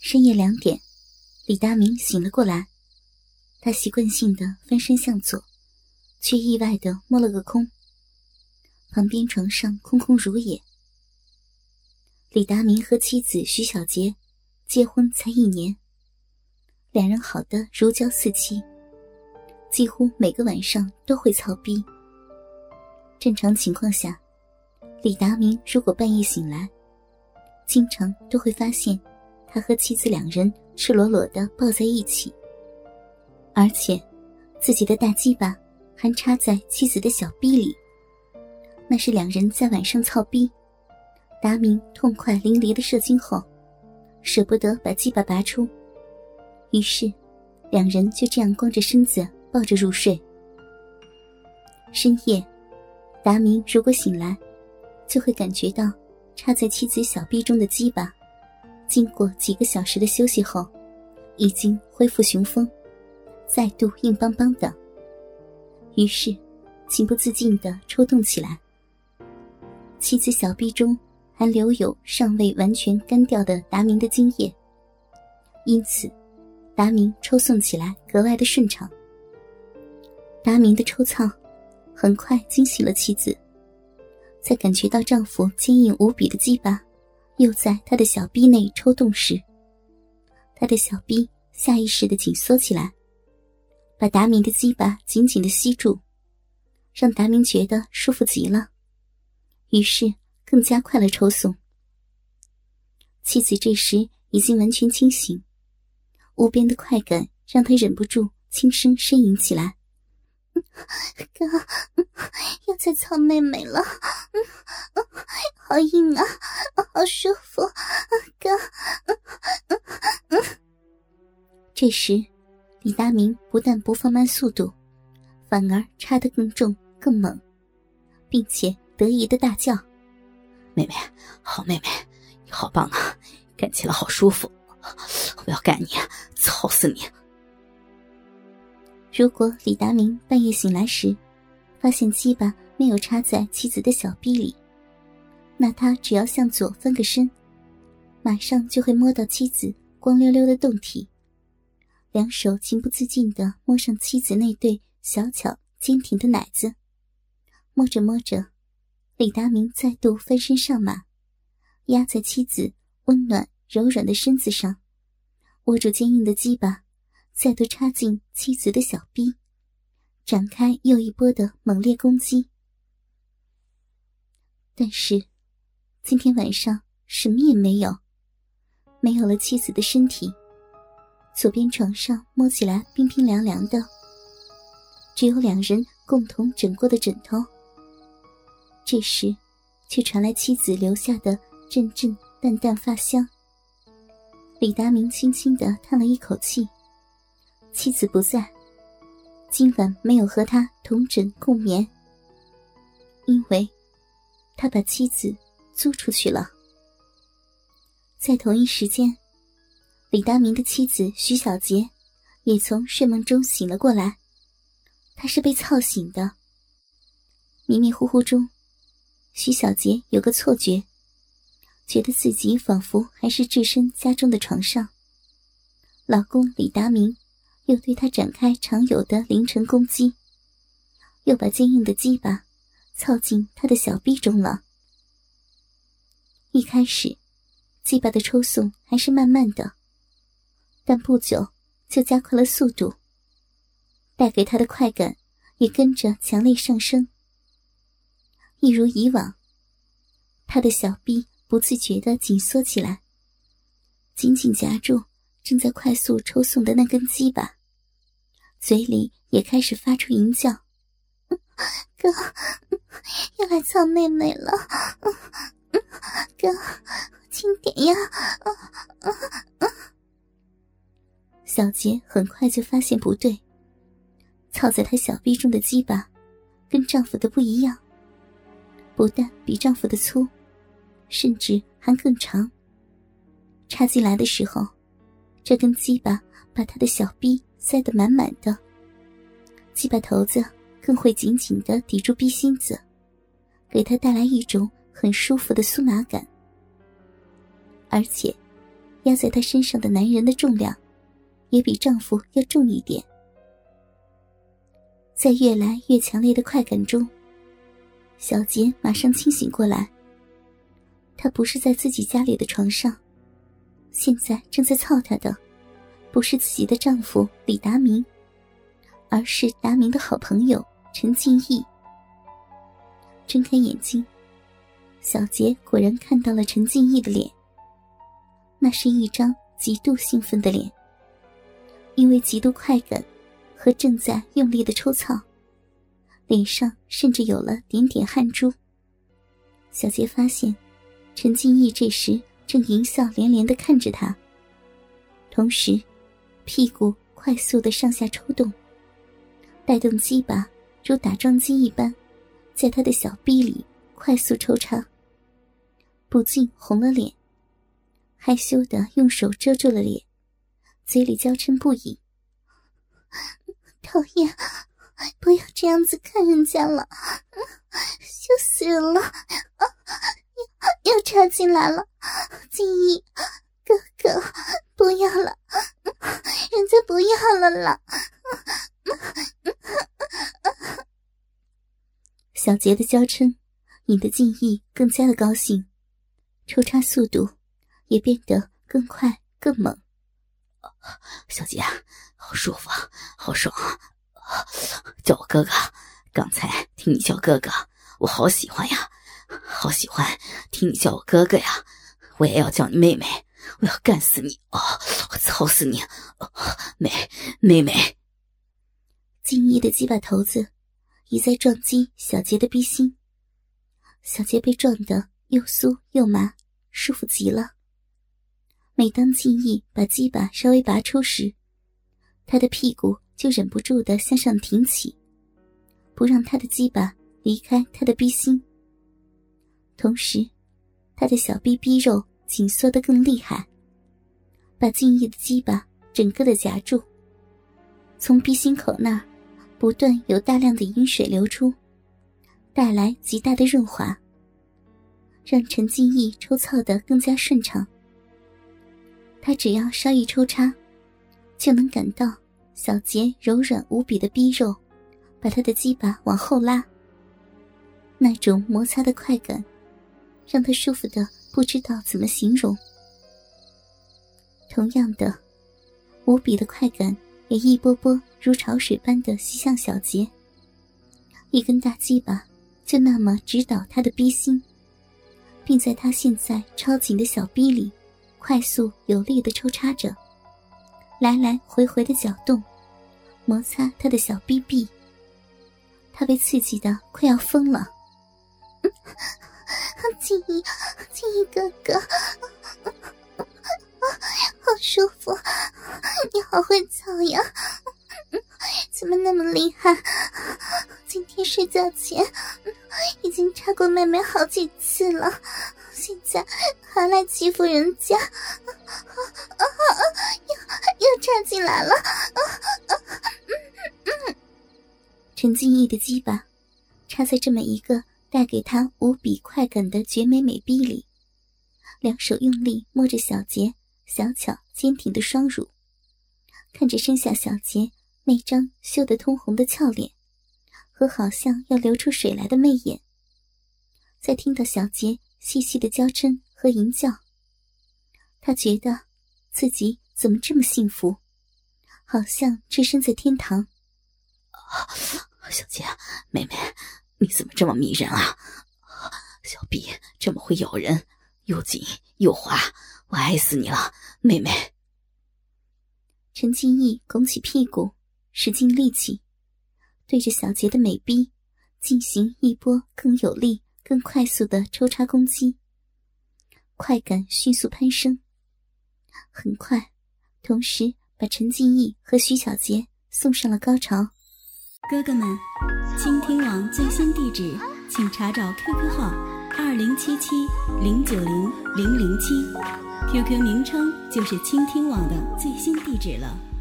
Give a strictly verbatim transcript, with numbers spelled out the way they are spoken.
深夜两点，李达明醒了过来，他习惯性的翻身向左，却意外的摸了个空。旁边床上空空如也。李达明和妻子徐小杰结婚才一年，两人好得如胶似漆，几乎每个晚上都会操逼。正常情况下，李达明如果半夜醒来，经常都会发现他和妻子两人赤裸裸地抱在一起，而且自己的大鸡巴还插在妻子的小逼里。那是两人在晚上操逼，达明痛快淋漓的射精后，舍不得把鸡巴拔出，于是两人就这样光着身子抱着入睡。深夜，达明如果醒来，就会感觉到插在妻子小臂中的鸡巴经过几个小时的休息后，已经恢复雄风，再度硬邦邦的，于是情不自禁地抽动起来。妻子小臂中还留有尚未完全干掉的达明的精液，因此达明抽送起来格外的顺畅。达明的抽操很快惊醒了妻子，在感觉到丈夫坚硬无比的鸡巴又在他的小臂内抽动时，他的小臂下意识地紧缩起来，把达明的鸡巴紧紧地吸住，让达明觉得舒服极了，于是更加快了抽送。妻子这时已经完全清醒，无边的快感让他忍不住轻声呻吟起来：哥，又在操妹妹了，好硬啊，好舒服，哥。这时李达明不但不放慢速度，反而插得更重更猛，并且得意的大叫： 妹妹，好妹妹，你好棒啊，干起来好舒服，我要干你，操死你。 如果李达明半夜醒来时发现鸡巴没有插在妻子的小臂里，那他只要向左翻个身，马上就会摸到妻子光溜溜的胴体，两手情不自禁地摸上妻子那对小巧坚挺的奶子。摸着摸着，李达明再度翻身上马，压在妻子温暖柔软的身子上，握住坚硬的鸡巴，再度插进妻子的小臂，展开又一波的猛烈攻击。但是今天晚上什么也没有，没有了妻子的身体，左边床上摸起来冰冰凉凉的，只有两人共同枕过的枕头。这时却传来妻子留下的阵阵淡淡发香。李达明轻轻地叹了一口气，妻子不在，今晚没有和他同枕共眠，因为他把妻子租出去了。在同一时间，李达明的妻子徐小杰也从睡梦中醒了过来，她是被操醒的。迷迷糊糊中，徐小杰有个错觉，觉得自己仿佛还是置身家中的床上，老公李达明又对他展开常有的凌晨攻击，又把坚硬的鸡巴操进他的小臂中了。一开始鸡巴的抽送还是慢慢的，但不久就加快了速度，带给他的快感也跟着强烈上升。一如以往，他的小臂不自觉地紧缩起来，紧紧夹住正在快速抽送的那根鸡巴，嘴里也开始发出淫叫：哥，又来操妹妹了，哥，轻点呀。小杰很快就发现不对，操在他小臂中的鸡巴跟丈夫的不一样，不但比丈夫的粗，甚至还更长。插进来的时候，这根鸡巴把他的小臂塞得满满的，鸡巴头子更会紧紧地抵住逼心子，给他带来一种很舒服的酥麻感。而且压在她身上的男人的重量也比丈夫要重一点。在越来越强烈的快感中，小杰马上清醒过来。她不是在自己家里的床上，现在正在操她的不是自己的丈夫李达明，而是达明的好朋友陈静义。睁开眼睛，小杰果然看到了陈静义的脸，那是一张极度兴奋的脸，因为极度快感和正在用力的抽操，脸上甚至有了点点汗珠。小杰发现陈静义这时正淫笑连连地看着他，同时屁股快速地上下抽动，带动鸡巴如打桩机一般在他的小臂里快速抽插，不禁红了脸，害羞地用手遮住了脸，嘴里娇嗔不已：讨厌，不要这样子看人家了，羞死人了，又插进来了，静怡哥哥不要了，人家不要了啦。小杰的娇嗔引得静怡更加的高兴，抽插速度也变得更快更猛。 小杰，好舒服啊，好爽啊！叫我哥哥，刚才听你叫哥哥，我好喜欢呀，好喜欢听你叫我哥哥呀！我也要叫你妹妹，我要干死你哦，我操死你！哦、妹妹妹， 静怡的鸡巴头子已在撞击小杰的逼心，小杰被撞得又酥又麻，舒服极了。每当静怡把鸡巴稍微拔出时，他的屁股就忍不住地向上挺起，不让他的鸡巴离开他的逼心。同时他的小臂逼肉紧缩得更厉害，把静怡的鸡巴整个的夹住，从逼心口那儿不断有大量的饮水流出，带来极大的润滑，让陈静义抽操得更加顺畅。他只要稍一抽插，就能感到小杰柔软无比的逼肉把他的鸡巴往后拉，那种摩擦的快感让他舒服得不知道怎么形容。同样的，无比的快感也一波波如潮水般的袭向小杰，一根大鸡巴就那么直捣他的逼心，并在他现在超紧的小逼里快速有力地抽插着，来来回回的搅动，摩擦他的小逼壁。他被刺激得快要疯了。静怡，静怡哥哥，好舒服，你好会操呀，怎么那么厉害？今天睡觉前已经插过妹妹好几次了，现在还来欺负人家，又又插进来了。陈静义的鸡巴插在这么一个带给他无比快感的绝美美逼里，两手用力摸着小杰小巧坚挺的双乳，看着身下小杰那张羞得通红的俏脸和好像要流出水来的媚眼，再听到小杰细细的娇嗔和吟叫，他觉得自己怎么这么幸福，好像置身在天堂。 小杰，妹妹，你怎么这么迷人啊？小臂这么会咬人，又紧又滑，我爱死你了，妹妹。 陈静义拱起屁股，使尽力气，对着小杰的美臂进行一波更有力更快速的抽插攻击，快感迅速攀升，很快同时把陈静义和徐小杰送上了高潮。 哥哥们，倾听网最新地址请查找 Q Q 号二零七七零九零零零七 ，Q Q 名称就是倾听网的最新地址了。